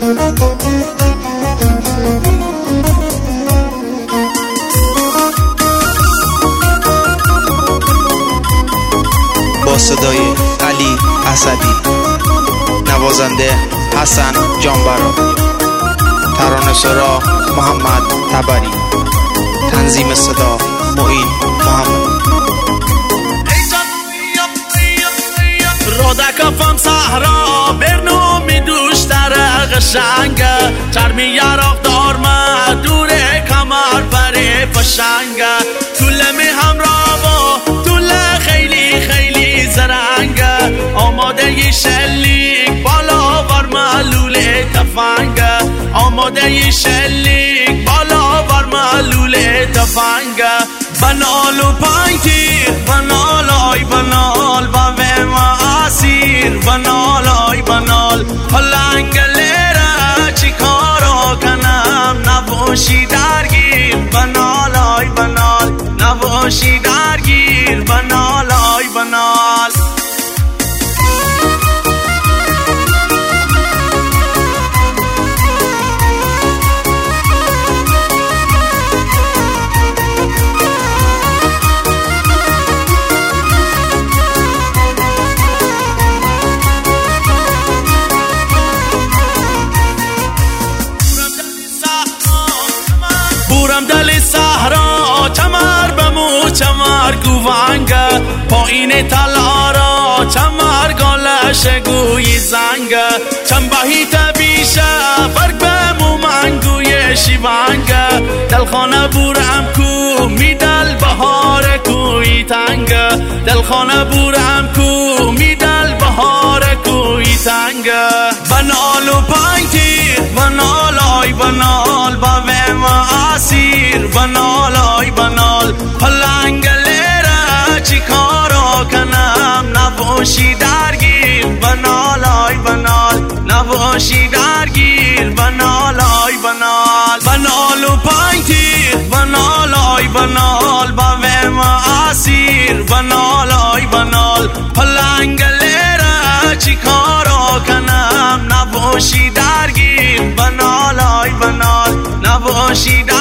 با صدای علی اسدی، نوازنده حسن جانبرا، ترانه‌سرا محمد تبری، تنظیم صدا معین محمد. رودکافم صحرا برنو می دوشتر قشنگه، چرمی یراق دارمه دوره کمر پره پشنگه، طوله می همراه با طوله خیلی خیلی زرنگه، آماده ی شلیک بالا بر معلوله تفنگه، آماده ی شلیک بالا بر معلوله تفنگه، بنال و پنگتیر بنال آی بنال با ما اسیر بنال آی بنال، پلنگ لیره چی کارو کنم نباشی درگیر بنال آی بنال، نباشی درگیر بنال آی بنال. بورم دل صحرا چمر بمو چمر گوانگه، پایین تلارا چمر گالش گوی زنگه، چنبهی تبیشه فرق بمو منگوی شیوانگه، دلخانه بورم کو میدل بهار کوی تنگه، دلخانه بورم کو میدل بهار کوی تنگه، بنال و پنگتیر بنال آی بنال با ما اسیر بنال آی بنال، پلنگ لیره چی کارو کنم نباشی درگیر بنال آی بنال، نباشی درگیر بنال آی بنال، بنال و پنگتیر بنال آی بنال با ما اسیر بنال آی بنال، پلنگ لیره چی کارو کنم نباشی درگیر بنال آی بنال، نباشی درگیر